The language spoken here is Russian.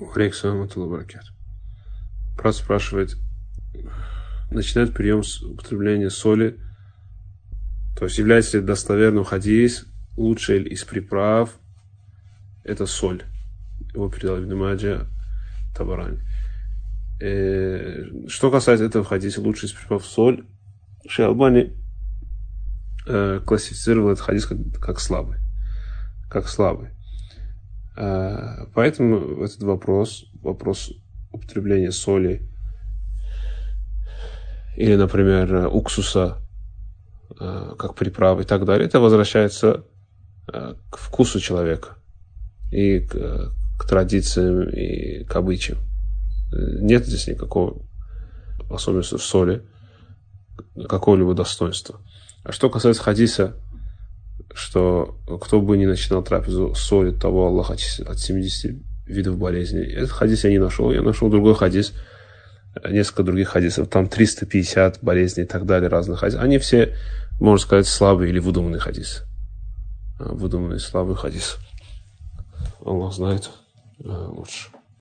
Брат спрашивает, начинает прием с употребления соли, то есть является ли достоверным хадис, лучший из приправ это соль. Его передал Ибн Маджа, Табарани. Что касается этого хадиса, лучший из приправ соль, Шейх Албани классифицировал этот хадис как слабый. Поэтому этот вопрос употребления соли или, например, уксуса как приправы и так далее, это возвращается к вкусу человека и к традициям и к обычаям. Нет здесь никакого, особенно в соли, какого-либо достоинства. А что касается хадиса, что кто бы ни начинал трапезу с соли, того Аллах от 70 видов болезней. Этот хадис я не нашел. Я нашел другой хадис, несколько других хадисов. Там 350 болезней и так далее, разных хадисов. Они все, можно сказать, слабые или выдуманные хадисы. Выдуманные слабые хадисы. Аллах знает лучше.